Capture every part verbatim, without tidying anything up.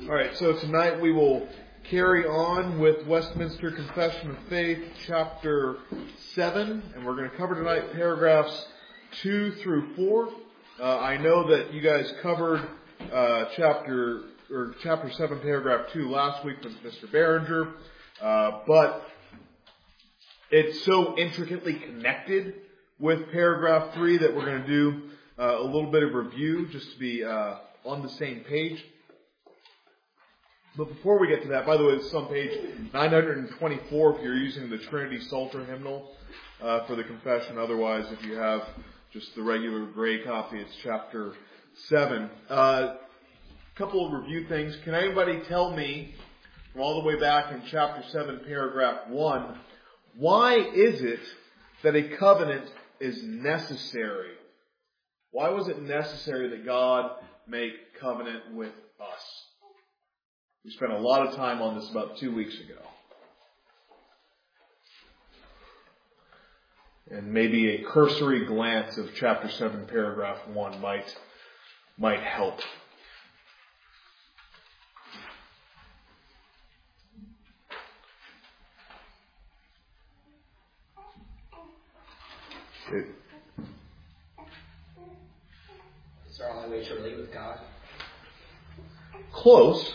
All right, so tonight we will carry on with Westminster Confession of Faith, chapter seven, and we're going to cover tonight paragraphs two through four. Uh, I know that you guys covered uh, chapter or chapter seven, paragraph two last week with Mister Berenger, uh, but it's so intricately connected with paragraph three that we're going to do uh, a little bit of review just to be uh, on the same page. But before we get to that, by the way, it's on page nine hundred twenty-four if you're using the Trinity Psalter hymnal uh, for the confession. Otherwise, if you have just the regular gray copy, it's chapter seven. A uh, couple of review things. Can anybody tell me, from all the way back in chapter seven, paragraph one, why is it that a covenant is necessary? Why was it necessary that God make covenant with us? We spent a lot of time on this about two weeks ago. And maybe a cursory glance of chapter seven, paragraph one might, might help. It, Is there only way to relate with God? Close.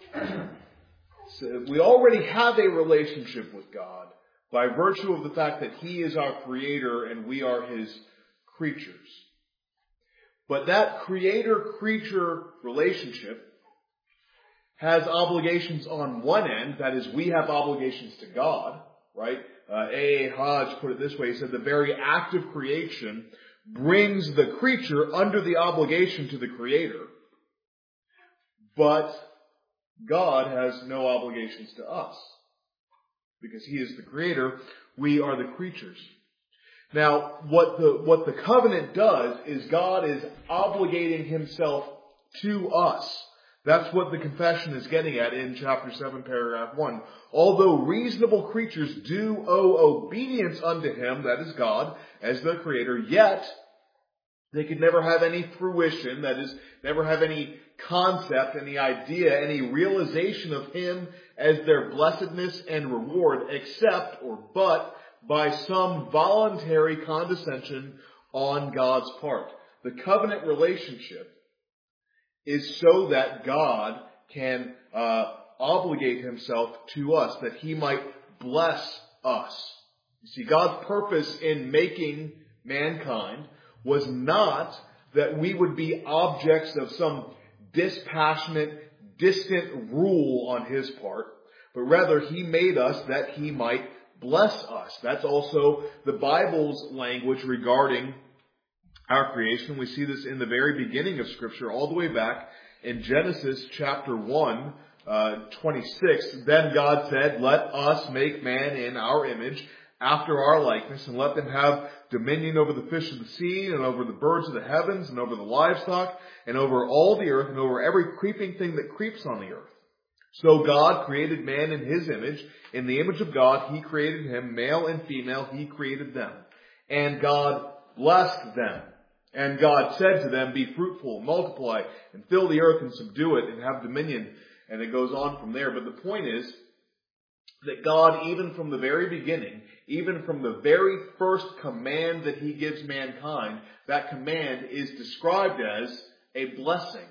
So we already have a relationship with God by virtue of the fact that He is our Creator and we are His creatures. But that Creator-creature relationship has obligations on one end, that is, we have obligations to God, right? Uh, A A Hodge put it this way, he said, the very act of creation brings the creature under the obligation to the Creator, but God has no obligations to us. Because He is the Creator, we are the creatures. Now, what the, what the covenant does is God is obligating Himself to us. That's what the confession is getting at in chapter seven, paragraph one. Although reasonable creatures do owe obedience unto Him, that is God, as the Creator, yet they could never have any fruition, that is, never have any concept, any idea, any realization of Him as their blessedness and reward, except or but by some voluntary condescension on God's part. The covenant relationship is so that God can uh, obligate Himself to us, that He might bless us. You see, God's purpose in making mankind was not that we would be objects of some dispassionate, distant rule on His part, but rather He made us that He might bless us. That's also the Bible's language regarding our creation. We see this in the very beginning of Scripture, all the way back in Genesis chapter one, uh, twenty-six. Then God said, let us make man in our image, after our likeness, and let them have dominion over the fish of the sea, and over the birds of the heavens, and over the livestock, and over all the earth, and over every creeping thing that creeps on the earth. So God created man in His image. In the image of God, He created him, male and female, He created them. And God blessed them. And God said to them, be fruitful, multiply, and fill the earth, and subdue it, and have dominion. And it goes on from there. But the point is that God, even from the very beginning, even from the very first command that He gives mankind, that command is described as a blessing.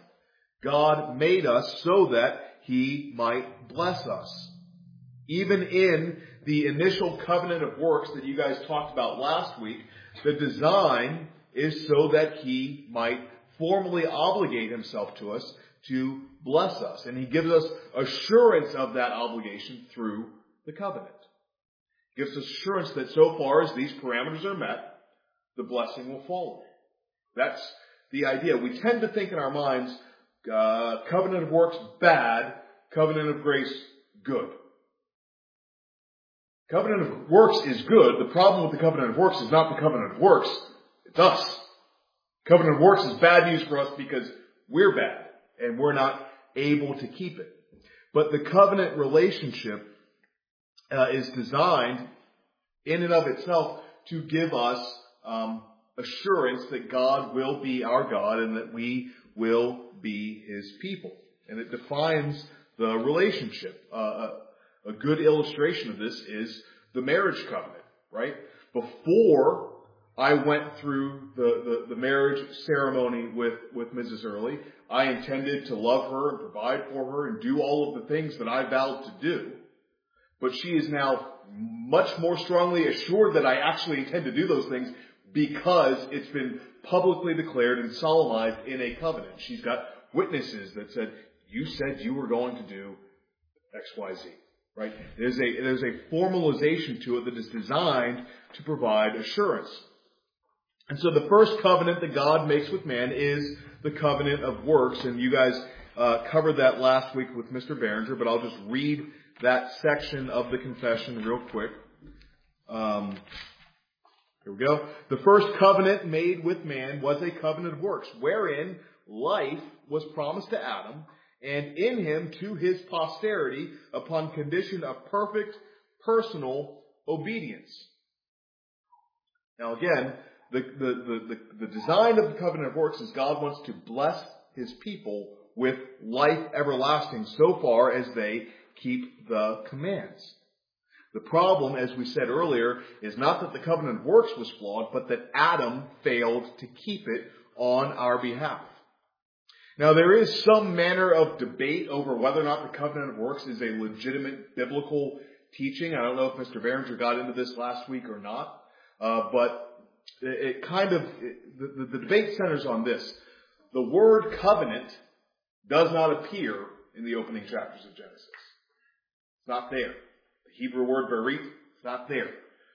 God made us so that He might bless us. Even in the initial covenant of works that you guys talked about last week, the design is so that He might formally obligate Himself to us to bless us. And He gives us assurance of that obligation through the covenant. He gives us assurance that so far as these parameters are met, the blessing will follow. That's the idea. We tend to think in our minds, uh, covenant of works bad, covenant of grace good. Covenant of works is good. The problem with the covenant of works is not the covenant of works. It's us. Covenant of works is bad news for us because we're bad and we're not able to keep it. But the covenant relationship uh, is designed in and of itself to give us um, assurance that God will be our God and that we will be His people. And it defines the relationship. Uh, a, a good illustration of this is the marriage covenant, right? Before I went through the, the, the marriage ceremony with, with Missus Early, I intended to love her and provide for her and do all of the things that I vowed to do. But she is now much more strongly assured that I actually intend to do those things because it's been publicly declared and solemnized in a covenant. She's got witnesses that said, you said you were going to do X Y Z. Right? There's a, there's a formalization to it that is designed to provide assurance. And so the first covenant that God makes with man is the covenant of works. And you guys uh, covered that last week with Mister Berenger, but I'll just read that section of the confession real quick. Um, here we go. The first covenant made with man was a covenant of works, wherein life was promised to Adam, and in him to his posterity upon condition of perfect personal obedience. Now again, the, the, the, the, the design of the covenant of works is God wants to bless his people with life everlasting so far as they keep the commands. The problem, as we said earlier, is not that the covenant of works was flawed, but that Adam failed to keep it on our behalf. Now, there is some manner of debate over whether or not the covenant of works is a legitimate biblical teaching. I don't know if Mister Berenger got into this last week or not, uh, but it, it kind of, it, the, the debate centers on this. The word covenant does not appear in the opening chapters of Genesis. It's not there. The Hebrew word berit, it's not there.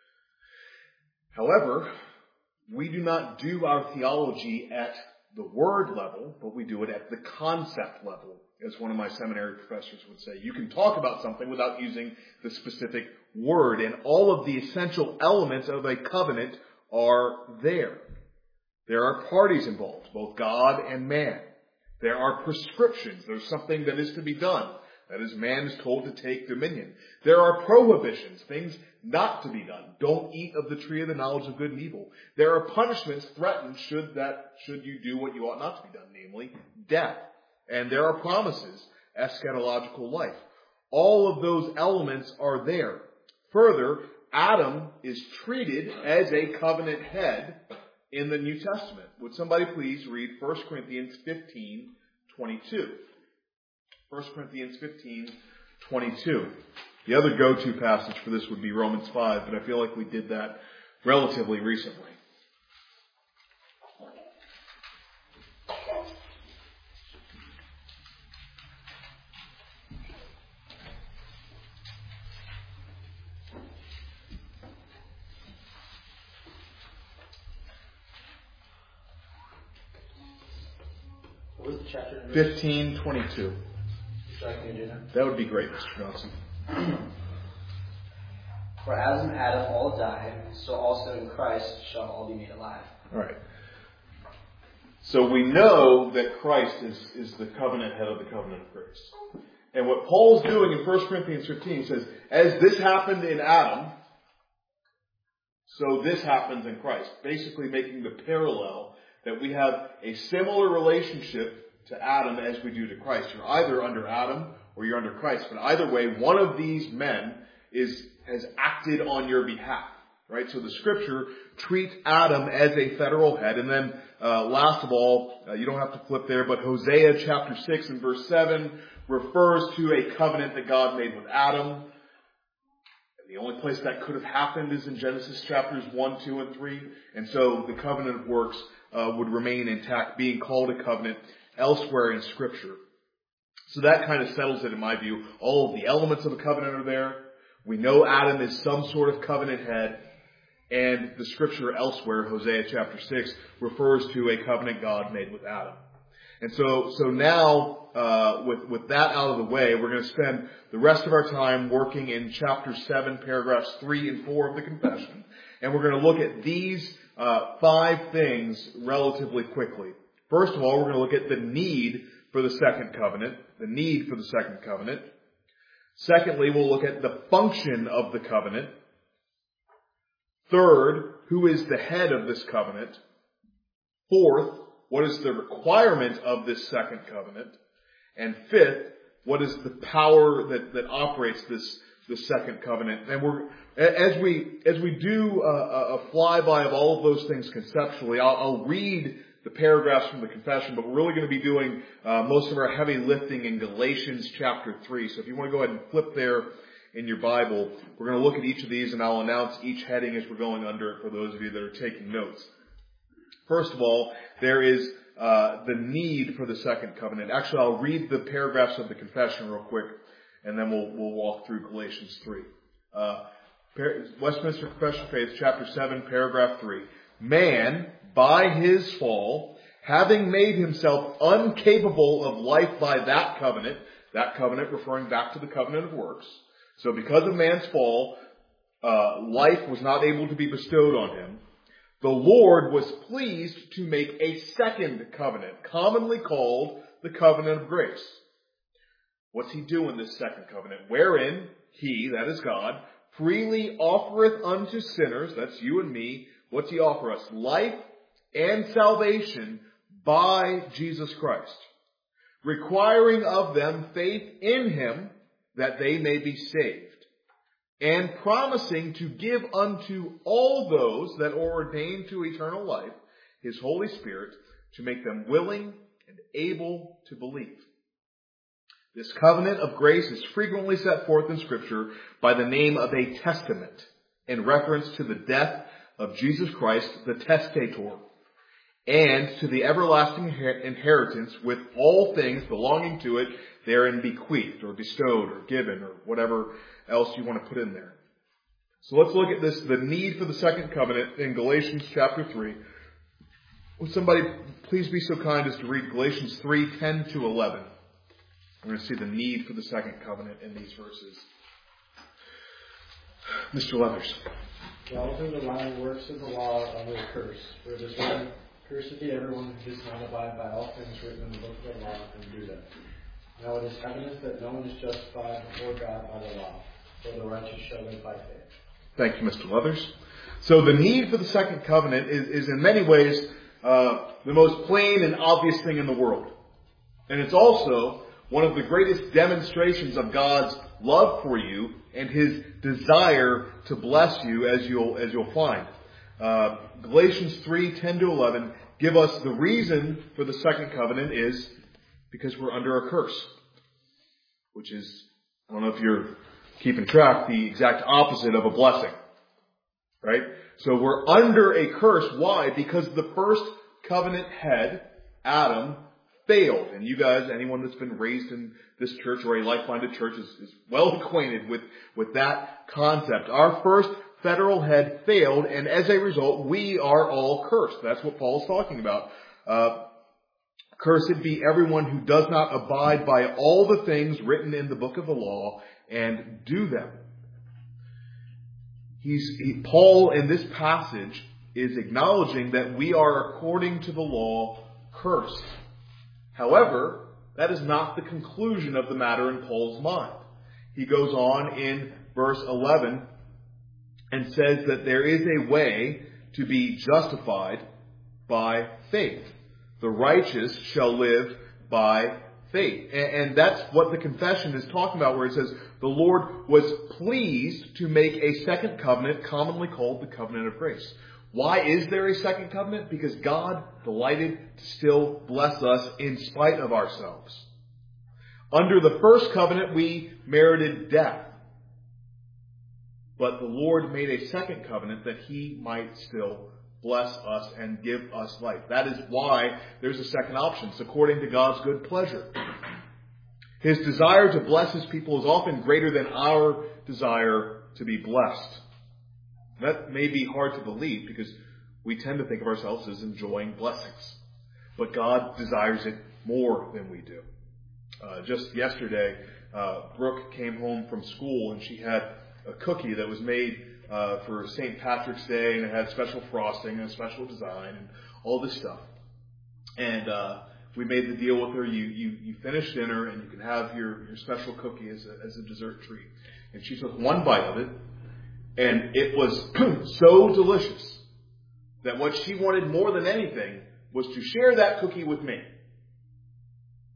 However, we do not do our theology at the word level, but we do it at the concept level, as one of my seminary professors would say. You can talk about something without using the specific word, and all of the essential elements of a covenant are there. There are parties involved, both God and man. There are prescriptions. There's something that is to be done. That is, man is told to take dominion. There are prohibitions, things not to be done. Don't eat of the tree of the knowledge of good and evil. There are punishments threatened should that, should you do what you ought not to be done, namely death. And there are promises, eschatological life. All of those elements are there. Further, Adam is treated as a covenant head in the New Testament. Would somebody please read First Corinthians fifteen twenty-two? First Corinthians fifteen twenty-two. The other go-to passage for this would be Romans five, but I feel like we did that relatively recently. What was the chapter number? fifteen twenty-two. That would be great, Mister Johnson. For as in Adam all died, so also in Christ shall all be made alive. All right. So we know that Christ is, is the covenant head of the covenant of grace. And what Paul's doing in First Corinthians fifteen says, as this happened in Adam, so this happens in Christ. Basically making the parallel that we have a similar relationship to Adam as we do to Christ. You're either under Adam or you're under Christ. But either way, one of these men is has acted on your behalf. Right? So the scripture treats Adam as a federal head. And then uh, last of all, uh, you don't have to flip there, but Hosea chapter six and verse seven refers to a covenant that God made with Adam. And the only place that could have happened is in Genesis chapters one, two, and three. And so the covenant of works uh, would remain intact, being called a covenant elsewhere in Scripture. So that kind of settles it in my view. All of the elements of a covenant are there. We know Adam is some sort of covenant head. And the Scripture elsewhere, Hosea chapter six, refers to a covenant God made with Adam. And so, so now, uh, with, with that out of the way, we're going to spend the rest of our time working in chapter seven, paragraphs three and four of the confession. And we're going to look at these uh, five things relatively quickly. First of all, we're going to look at the need for the second covenant, the need for the second covenant. Secondly, we'll look at the function of the covenant. Third, who is the head of this covenant? Fourth, what is the requirement of this second covenant? And fifth, what is the power that, that operates this, this second covenant? And we're, as we, as we do a, a flyby of all of those things conceptually, I'll, I'll read the paragraphs from the confession, but we're really going to be doing uh, most of our heavy lifting in Galatians chapter three. So if you want to go ahead and flip there in your Bible, we're going to look at each of these, and I'll announce each heading as we're going under it for those of you that are taking notes. First of all, there is uh, the need for the second covenant. Actually, I'll read the paragraphs of the confession real quick, and then we'll we'll walk through Galatians three. Uh, Westminster Confession of Faith, chapter seven, paragraph three. Man, by his fall, having made himself incapable of life by that covenant, that covenant referring back to the covenant of works. So because of man's fall, uh, life was not able to be bestowed on him. The Lord was pleased to make a second covenant, commonly called the covenant of grace. What's he doing in this second covenant? Wherein he, that is God, freely offereth unto sinners, that's you and me, what's he offer us? Life and salvation by Jesus Christ, requiring of them faith in him that they may be saved, and promising to give unto all those that are ordained to eternal life his Holy Spirit to make them willing and able to believe. This covenant of grace is frequently set forth in Scripture by the name of a testament in reference to the death of Jesus Christ, the testator, and to the everlasting inheritance with all things belonging to it therein bequeathed or bestowed or given or whatever else you want to put in there. So let's look at this, the need for the second covenant in Galatians chapter three. Would somebody please be so kind as to read Galatians three, ten to eleven. We're going to see the need for the second covenant in these verses. Mister Leathers. All through the lying works of the law are under a curse. For it is written, cursed be everyone who does not abide by all things written in the book of the law and do them. Now it is evident that no one is justified before God by the law, for the righteous shall live by faith. Thank you, Mister Leathers. So the need for the second covenant is, is in many ways uh, the most plain and obvious thing in the world. And it's also one of the greatest demonstrations of God's love for you and his desire to bless you, as you'll as you'll find. Uh, Galatians three, ten to eleven give us the reason for the second covenant is because we're under a curse, which is, I don't know if you're keeping track, the exact opposite of a blessing, right? So we're under a curse. Why? Because the first covenant head, Adam, failed. And you guys, anyone that's been raised in this church or a like-minded church is, is well acquainted with, with that concept. Our first federal head failed, and as a result, we are all cursed. That's what Paul's talking about. Uh, Cursed be everyone who does not abide by all the things written in the book of the law and do them. He's, he, Paul in this passage is acknowledging that we are, according to the law, cursed. However, that is not the conclusion of the matter in Paul's mind. He goes on in verse eleven and says that there is a way to be justified by faith. The righteous shall live by faith. And that's what the confession is talking about, where it says the Lord was pleased to make a second covenant, commonly called the covenant of grace. Why is there a second covenant? Because God delighted to still bless us in spite of ourselves. Under the first covenant, we merited death. But the Lord made a second covenant that he might still bless us and give us life. That is why there's a second option. It's according to God's good pleasure. His desire to bless his people is often greater than our desire to be blessed. That may be hard to believe because we tend to think of ourselves as enjoying blessings. But God desires it more than we do. Uh, just yesterday, uh, Brooke came home from school and she had a cookie that was made uh, for Saint Patrick's Day, and it had special frosting and a special design and all this stuff. And uh, we made the deal with her. You, you, you finish dinner and you can have your, your special cookie as a, as a dessert treat. And she took one bite of it, and it was so delicious that what she wanted more than anything was to share that cookie with me.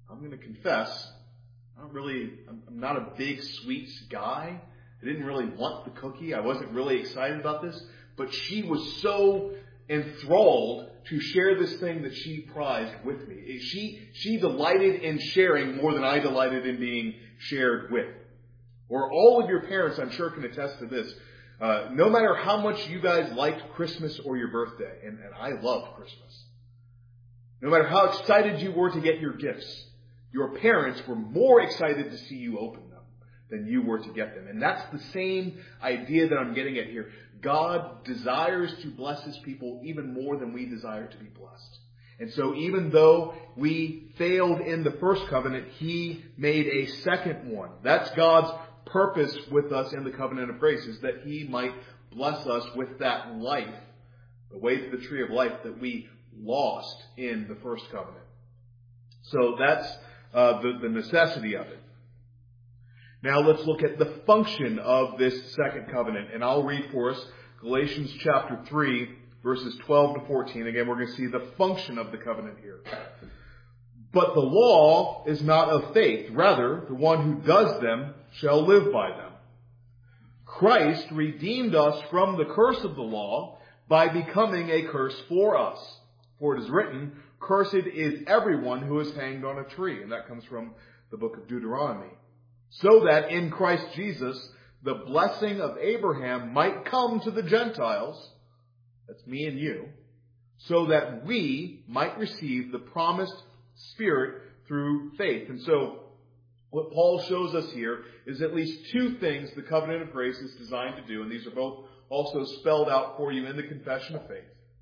I'm going to confess, I don't really, I'm, I'm not a big sweets guy. I didn't really want the cookie. I wasn't really excited about this. But she was so enthralled to share this thing that she prized with me. She, she delighted in sharing more than I delighted in being shared with. Or all of your parents, I'm sure, can attest to this. Uh, no matter how much you guys liked Christmas or your birthday, and, and I love Christmas. No matter how excited you were to get your gifts, your parents were more excited to see you open them than you were to get them. And that's the same idea that I'm getting at here. God desires to bless His people even more than we desire to be blessed. And so even though we failed in the first covenant, He made a second one. That's God's purpose with us in the covenant of grace, is that He might bless us with that life, the way to the tree of life that we lost in the first covenant. So that's uh, the, the necessity of it. Now let's look at the function of this second covenant. And I'll read for us Galatians chapter three, verses twelve to fourteen. Again, we're going to see the function of the covenant here. But the law is not of faith. Rather, the one who does them shall live by them. Christ redeemed us from the curse of the law by becoming a curse for us. For it is written, "Cursed is everyone who is hanged on a tree." And that comes from the book of Deuteronomy. So that in Christ Jesus, the blessing of Abraham might come to the Gentiles, that's me and you, so that we might receive the promised Spirit through faith. And so, what Paul shows us here is at least two things the covenant of grace is designed to do, and these are both also spelled out for you in the confession of faith.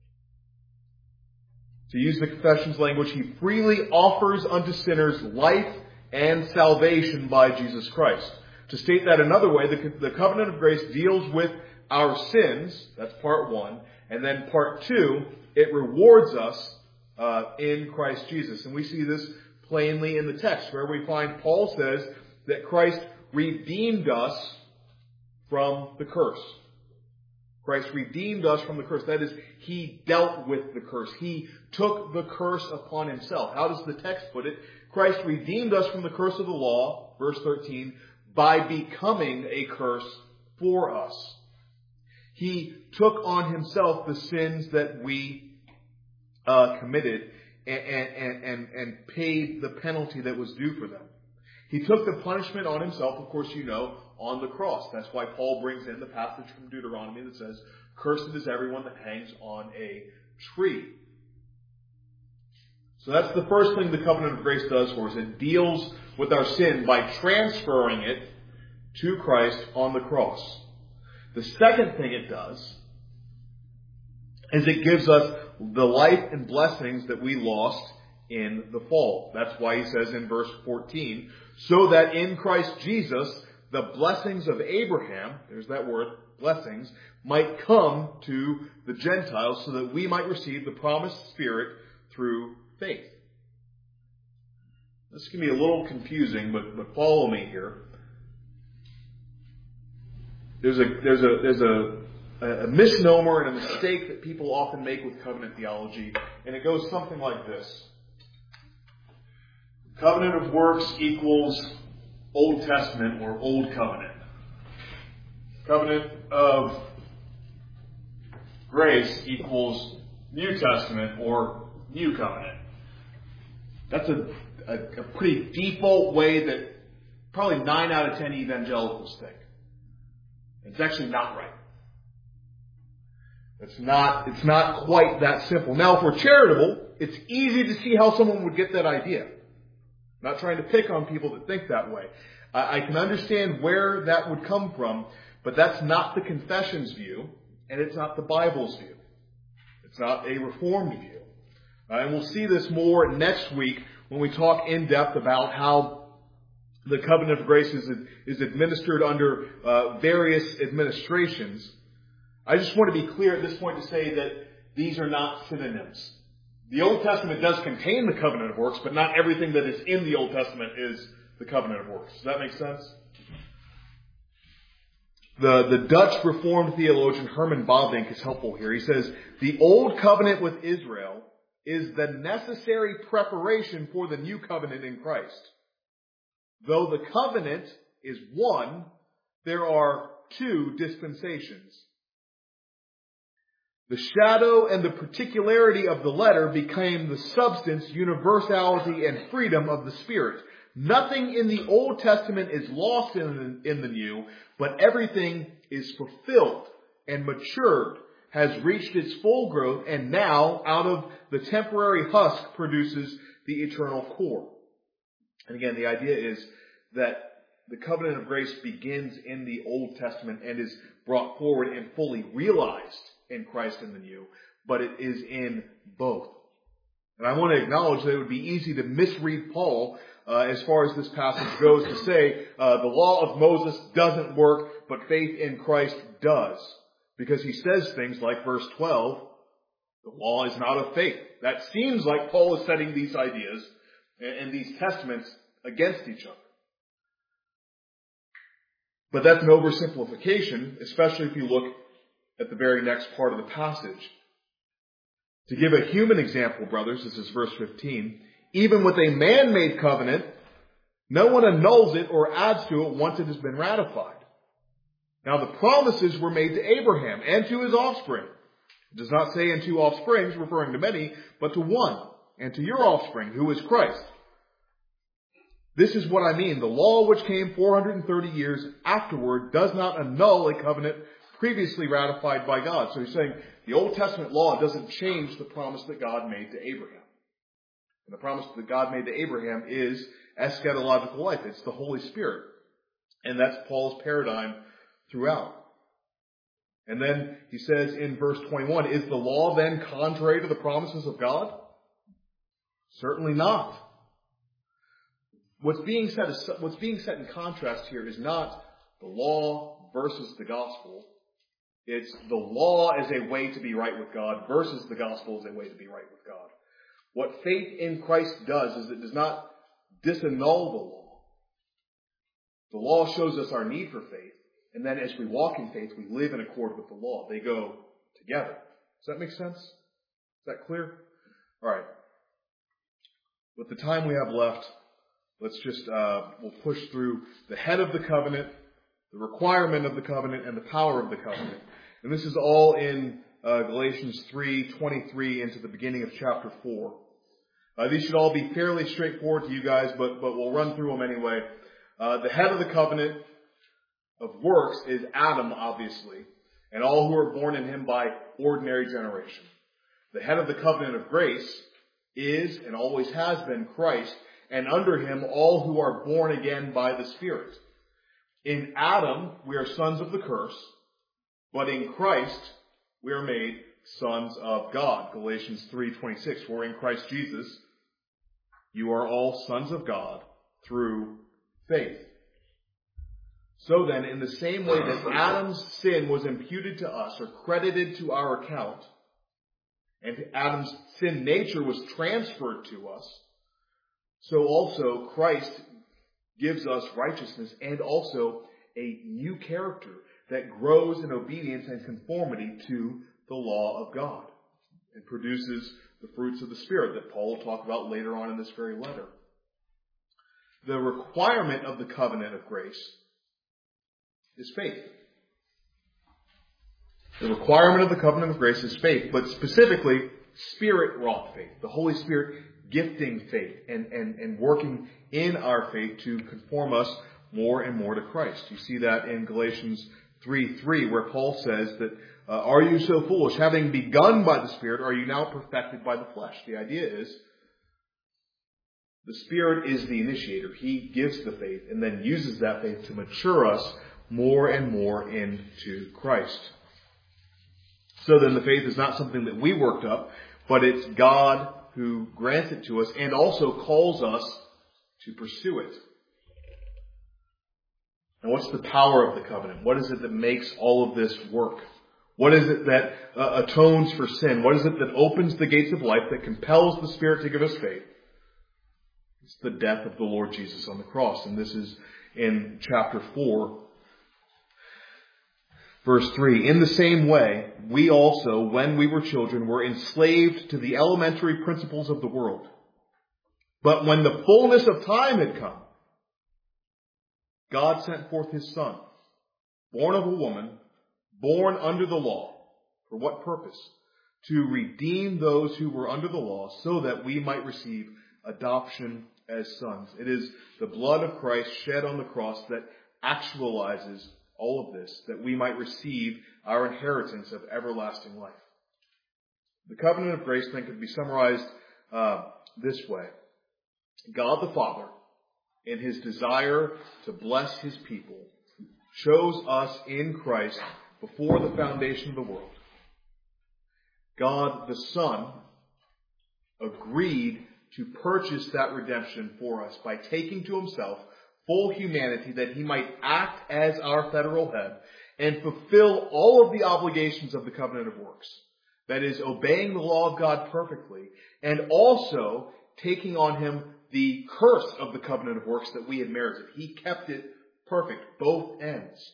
To use the confession's language, He freely offers unto sinners life and salvation by Jesus Christ. To state that another way, the, the covenant of grace deals with our sins. That's part one. And then part two, it rewards us uh, in Christ Jesus. And we see this plainly in the text, where we find Paul says that Christ redeemed us from the curse. Christ redeemed us from the curse. That is, He dealt with the curse. He took the curse upon Himself. How does the text put it? Christ redeemed us from the curse of the law, verse thirteen, by becoming a curse for us. He took on Himself the sins that we uh, committed and, and, and, and paid the penalty that was due for them. He took the punishment on Himself, of course you know, on the cross. That's why Paul brings in the passage from Deuteronomy that says, "Cursed is everyone that hangs on a tree." So that's the first thing the covenant of grace does for us. It deals with our sin by transferring it to Christ on the cross. The second thing it does is it gives us the life and blessings that we lost in the fall. That's why he says in verse fourteen, "So that in Christ Jesus the blessings of Abraham," there's that word, blessings, "might come to the Gentiles, so that we might receive the promised Spirit through faith." This can be a little confusing, but, but follow me here. There's a there's a there's a, a misnomer and a mistake that people often make with covenant theology, and it goes something like this: covenant of works equals Old Testament or Old Covenant. Covenant of grace equals New Testament or New Covenant. That's a, a, a pretty default way that probably nine out of ten evangelicals think. It's actually not right. It's not, it's not quite that simple. Now, if we're charitable, it's easy to see how someone would get that idea. I'm not trying to pick on people that think that way. I, I can understand where that would come from, but that's not the confession's view, and it's not the Bible's view. It's not a Reformed view. Uh, and we'll see this more next week when we talk in depth about how the covenant of grace is, is administered under uh, various administrations. I just want to be clear at this point to say that these are not synonyms. The Old Testament does contain the covenant of works, but not everything that is in the Old Testament is the covenant of works. Does that make sense? The, the Dutch Reformed theologian Herman Bavinck is helpful here. He says, "The Old Covenant with Israel is the necessary preparation for the new covenant in Christ. Though the covenant is one, there are two dispensations. The shadow and the particularity of the letter became the substance, universality, and freedom of the Spirit. Nothing in the Old Testament is lost in the, in the New, but everything is fulfilled and matured, has reached its full growth, and now, out of the temporary husk, produces the eternal core. And again, the idea is that the covenant of grace begins in the Old Testament and is brought forward and fully realized in Christ in the New, but it is in both. And I want to acknowledge that it would be easy to misread Paul uh, as far as this passage goes to say uh, the law of Moses doesn't work, but faith in Christ does. Because he says things like verse twelve, the law is not of faith. That seems like Paul is setting these ideas and these testaments against each other. But that's an oversimplification, especially if you look at the very next part of the passage. To give a human example, brothers, this is verse fifteen, even with a man-made covenant, no one annuls it or adds to it once it has been ratified. Now the promises were made to Abraham and to his offspring. It does not say and two offsprings, referring to many, but to one, and to your offspring, who is Christ. This is what I mean. The law which came four hundred thirty years afterward does not annul a covenant previously ratified by God. So he's saying the Old Testament law doesn't change the promise that God made to Abraham. And the promise that God made to Abraham is eschatological life. It's the Holy Spirit. And that's Paul's paradigm throughout. And then he says in verse twenty-one, is the law then contrary to the promises of God? Certainly not. What's being set, what's being set in contrast here is not the law versus the gospel. It's the law as a way to be right with God versus the gospel as a way to be right with God. What faith in Christ does is it does not disannul the law. The law shows us our need for faith. And then as we walk in faith, we live in accord with the law. They go together. Does that make sense? Is that clear? All right. With the time we have left, let's just, uh, we'll push through the head of the covenant, the requirement of the covenant, and the power of the covenant. And this is all in uh, Galatians three twenty-three into the beginning of chapter four. Uh, these should all be fairly straightforward to you guys, but, but we'll run through them anyway. Uh, the head of the covenant of works is Adam, obviously, and all who are born in him by ordinary generation. The head of the covenant of grace is and always has been Christ, and under him all who are born again by the Spirit. In Adam, we are sons of the curse, but in Christ, we are made sons of God. Galatians three twenty-six, for in Christ Jesus, you are all sons of God through faith. So then, in the same way that Adam's sin was imputed to us, or credited to our account, and Adam's sin nature was transferred to us, so also Christ gives us righteousness and also a new character that grows in obedience and conformity to the law of God and produces the fruits of the Spirit that Paul will talk about later on in this very letter. The requirement of the covenant of grace is faith. The requirement of the covenant of grace is faith, but specifically Spirit-wrought faith. The Holy Spirit gifting faith and, and, and working in our faith to conform us more and more to Christ. You see that in Galatians three three, where Paul says that, uh, are you so foolish? Having begun by the Spirit, are you now perfected by the flesh? The idea is the Spirit is the initiator. He gives the faith and then uses that faith to mature us more and more into Christ. So then the faith is not something that we worked up, but it's God who grants it to us and also calls us to pursue it. Now, what's the power of the covenant? What is it that makes all of this work? What is it that uh, atones for sin? What is it that opens the gates of life, that compels the Spirit to give us faith? It's the death of the Lord Jesus on the cross. And this is in chapter four. Verse three, in the same way, we also, when we were children, were enslaved to the elementary principles of the world. But when the fullness of time had come, God sent forth His Son, born of a woman, born under the law. For what purpose? To redeem those who were under the law, so that we might receive adoption as sons. It is the blood of Christ shed on the cross that actualizes all of this, that we might receive our inheritance of everlasting life. The covenant of grace then could be summarized uh, this way. God the Father, in His desire to bless His people, chose us in Christ before the foundation of the world. God the Son agreed to purchase that redemption for us by taking to Himself full humanity, that He might act as our federal head and fulfill all of the obligations of the covenant of works. That is, obeying the law of God perfectly, and also taking on Him the curse of the covenant of works that we had merited. He kept it perfect, both ends.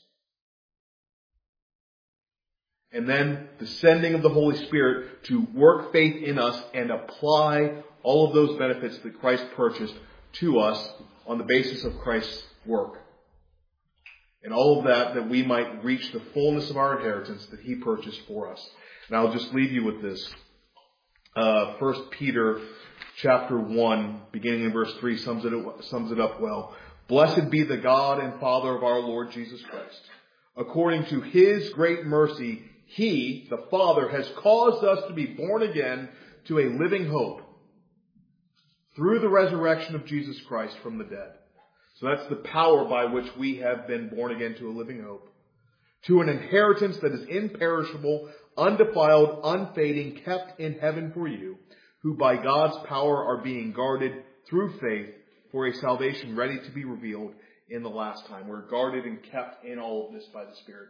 And then the sending of the Holy Spirit to work faith in us and apply all of those benefits that Christ purchased to us on the basis of Christ's work. And all of that, that we might reach the fullness of our inheritance that He purchased for us. And I'll just leave you with this. Uh, First Peter chapter one, beginning in verse three, sums it, sums it up well. Blessed be the God and Father of our Lord Jesus Christ. According to His great mercy, He, the Father, has caused us to be born again to a living hope through the resurrection of Jesus Christ from the dead. So that's the power by which we have been born again to a living hope. To an inheritance that is imperishable, undefiled, unfading, kept in heaven for you, who by God's power are being guarded through faith for a salvation ready to be revealed in the last time. We're guarded and kept in all of this by the Spirit.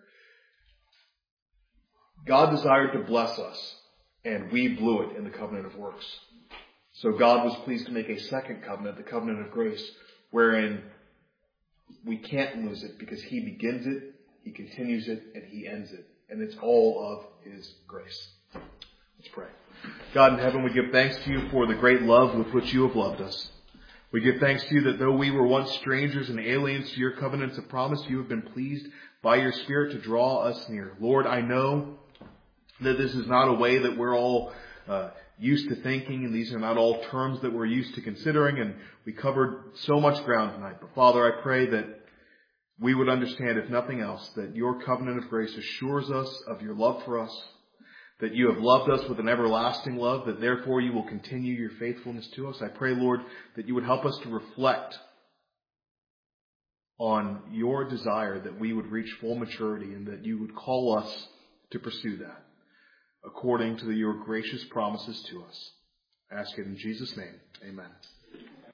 God desired to bless us, and we blew it in the covenant of works. So God was pleased to make a second covenant, the covenant of grace, wherein we can't lose it because He begins it, He continues it, and He ends it. And it's all of His grace. Let's pray. God in heaven, we give thanks to You for the great love with which You have loved us. We give thanks to You that though we were once strangers and aliens to Your covenants of promise, You have been pleased by Your Spirit to draw us near. Lord, I know that this is not a way that we're all uh, used to thinking, and these are not all terms that we're used to considering, and we covered so much ground tonight. But Father, I pray that we would understand, if nothing else, that Your covenant of grace assures us of Your love for us, that You have loved us with an everlasting love, that therefore You will continue Your faithfulness to us. I pray, Lord, that You would help us to reflect on Your desire that we would reach full maturity, and that You would call us to pursue that, according to Your gracious promises to us. I ask it in Jesus' name. Amen.